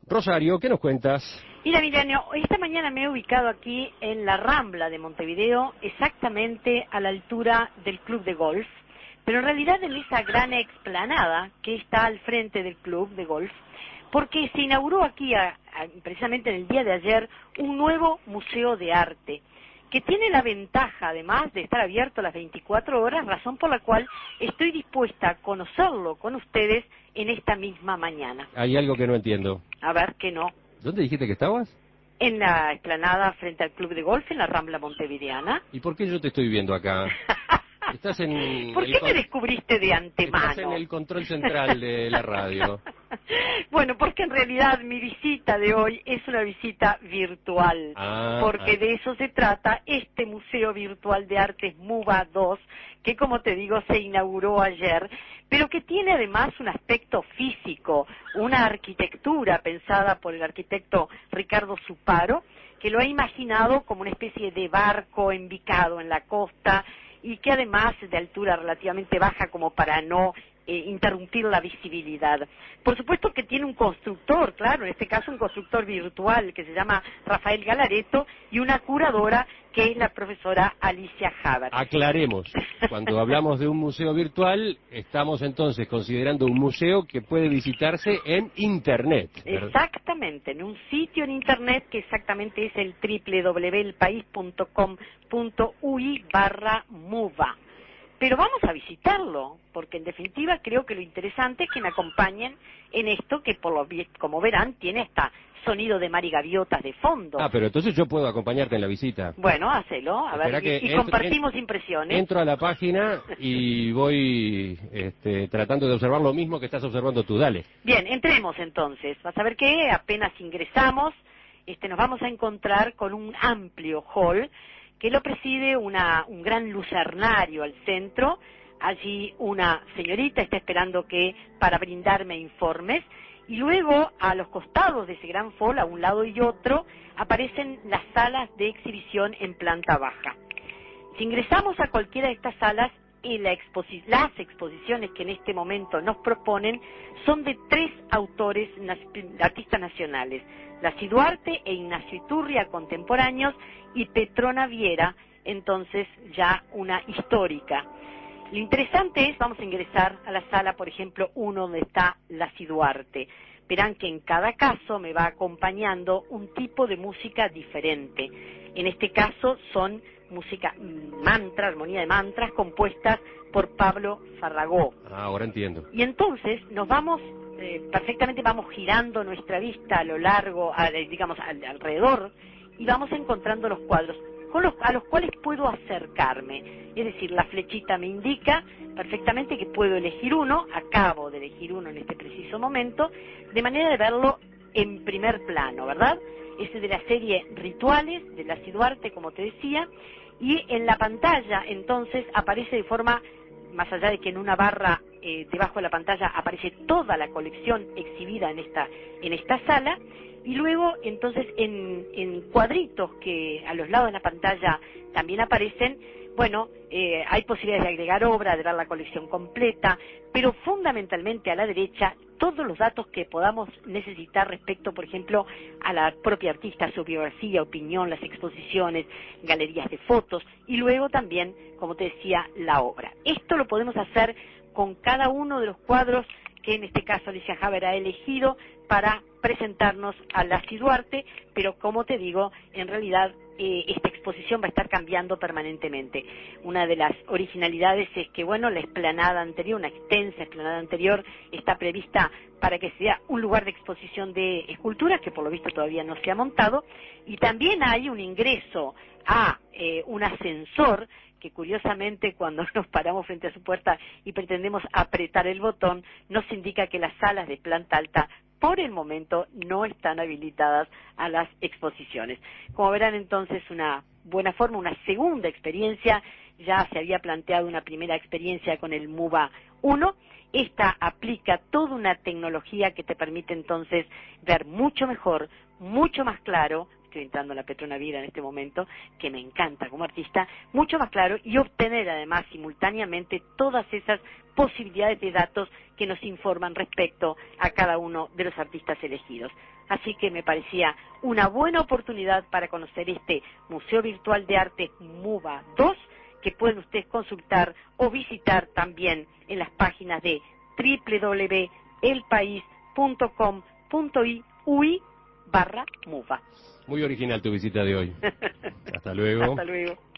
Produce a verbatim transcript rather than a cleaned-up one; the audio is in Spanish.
Rosario, ¿qué nos cuentas? Mira, Emiliano, esta mañana me he ubicado aquí en la Rambla de Montevideo, exactamente a la altura del club de golf, pero en realidad en esa gran explanada que está al frente del club de golf, porque se inauguró aquí, a, a, precisamente en el día de ayer, un nuevo museo de arte, que tiene la ventaja, además, de estar abierto las veinticuatro horas, razón por la cual estoy dispuesta a conocerlo con ustedes en esta misma mañana. Hay algo que no entiendo. A ver, que no. ¿Dónde dijiste que estabas? En la explanada frente al club de golf, en la Rambla Montevideana. ¿Y por qué yo te estoy viendo acá? Estás en ¿Por el qué con... me descubriste de antemano? Estás en el control central de la radio. Bueno, porque en realidad mi visita de hoy es una visita virtual, ah, porque ah. de eso se trata este Museo Virtual de Artes MUBA dos, que como te digo se inauguró ayer, pero que tiene además un aspecto físico, una arquitectura pensada por el arquitecto Ricardo Suparo, que lo ha imaginado como una especie de barco embicado en la costa, y que además es de altura relativamente baja como para no eh, interrumpir la visibilidad. Por supuesto que tiene un constructor, claro, en este caso un constructor virtual que se llama Rafael Galareto y una curadora que es la profesora Alicia Haber. Aclaremos, cuando hablamos de un museo virtual, estamos entonces considerando un museo que puede visitarse en Internet, ¿verdad? Exactamente, en un sitio en Internet que exactamente es el doble u doble u doble u punto el país punto com punto uy barra muva. Pero vamos a visitarlo, porque en definitiva creo que lo interesante es que me acompañen en esto que, por lo como verán, tiene hasta sonido de mar y gaviotas de fondo. Ah, pero entonces yo puedo acompañarte en la visita. Bueno, hacelo, a Espera ver, que y, y entro, compartimos en, impresiones. Entro a la página y voy este, tratando de observar lo mismo que estás observando tú, dale. Bien, entremos entonces. Vas a ver que apenas ingresamos, este, nos vamos a encontrar con un amplio hall que lo preside una, un gran lucernario al centro. Allí una señorita está esperando que para brindarme informes. Y luego, a los costados de ese gran hall, a un lado y otro, aparecen las salas de exhibición en planta baja. Si ingresamos a cualquiera de estas salas, y la exposi las exposiciones que en este momento nos proponen son de tres autores, artistas nacionales, Lacy Duarte e Ignacio Iturria, contemporáneos, y Petrona Viera, entonces ya una histórica. Lo interesante es, vamos a ingresar a la sala, por ejemplo, uno donde está Lacy Duarte. Verán que en cada caso me va acompañando un tipo de música diferente. En este caso son música mantra, armonía de mantras, compuestas por Pablo Farragó. Ah, ahora entiendo. Y entonces nos vamos, eh, perfectamente vamos girando nuestra vista a lo largo, a, digamos, al, alrededor, y vamos encontrando los cuadros con los, a los cuales puedo acercarme. Es decir, la flechita me indica perfectamente que puedo elegir uno, acabo de elegir uno en este preciso momento, de manera de verlo en primer plano, ¿verdad? Este de la serie Rituales, de Lacy Duarte, como te decía, y en la pantalla, entonces, aparece de forma, más allá de que en una barra eh, debajo de la pantalla aparece toda la colección exhibida en esta, en esta sala, y luego, entonces, en, en cuadritos que a los lados de la pantalla también aparecen, bueno, eh, hay posibilidades de agregar obra, de ver la colección completa, pero fundamentalmente a la derecha todos los datos que podamos necesitar respecto, por ejemplo, a la propia artista, su biografía, opinión, las exposiciones, galerías de fotos, y luego también, como te decía, la obra. Esto lo podemos hacer con cada uno de los cuadros que en este caso Alicia Haber ha elegido para presentarnos a Lacy Duarte, pero como te digo, en realidad eh, esta exposición va a estar cambiando permanentemente. Una de las originalidades es que, bueno, la explanada anterior, una extensa explanada anterior, está prevista para que sea un lugar de exposición de esculturas, que por lo visto todavía no se ha montado, y también hay un ingreso a eh, un ascensor que curiosamente cuando nos paramos frente a su puerta y pretendemos apretar el botón, nos indica que las salas de planta alta por el momento no están habilitadas a las exposiciones. Como verán entonces, una buena forma, una segunda experiencia. Ya se había planteado una primera experiencia con el MUBA uno. Esta aplica toda una tecnología que te permite entonces ver mucho mejor, mucho más claro, estoy entrando en la Petronavira en este momento, que me encanta como artista, mucho más claro, y obtener además simultáneamente todas esas posibilidades de datos que nos informan respecto a cada uno de los artistas elegidos. Así que me parecía una buena oportunidad para conocer este Museo Virtual de Arte MUBA dos, que pueden ustedes consultar o visitar también en las páginas de doble u doble u doble u punto el país punto com punto uy barra MUBA. Muy original tu visita de hoy. Hasta luego. Hasta luego.